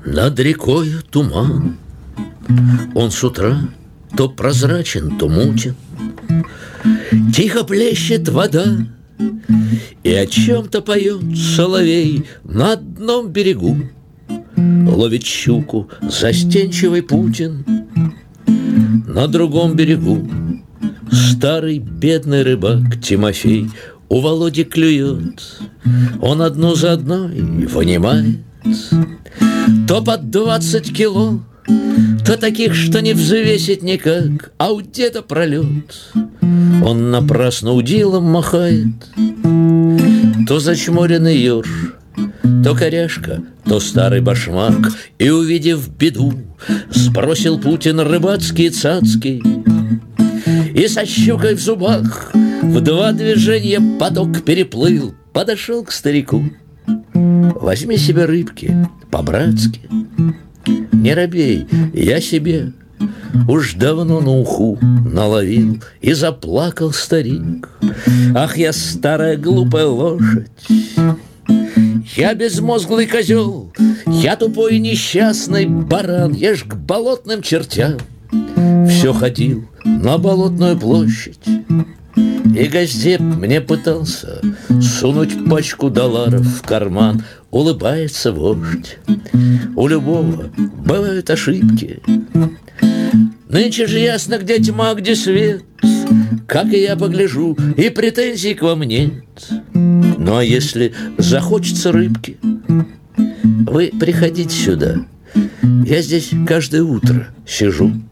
Над рекою туман, он с утра то прозрачен, то мутен. Тихо плещет вода, и о чем-то поет соловей на одном берегу. Ловит щуку застенчивый Путин. На другом берегу старый бедный рыбак Тимофей у Володи клюет. Он одну за одной вынимает то под 20 кило, то таких, что не взвесить никак, а у деда пролет. Он напрасно удилом махает. То зачморенный ёрш, то коряшка, то старый башмак. И, увидев беду, сбросил Путин рыбацкие цацки и со щукой в зубах в 2 движения поток переплыл. Подошел к старику. Возьми себе рыбки по-братски. Не робей, я себе уж давно на уху наловил. И заплакал старик. Ах, я старая глупая лошадь, я безмозглый козел, я тупой несчастный баран. Я ж к болотным чертям все ходил на Болотную площадь. И Газдеп мне пытался сунуть пачку долларов в карман. Улыбается вождь. У любого бывают ошибки. Нынче же ясно, где тьма, где свет. Как и я погляжу, и претензий к вам нет. Ну а если захочется рыбки, вы приходите сюда. Я здесь каждое утро сижу.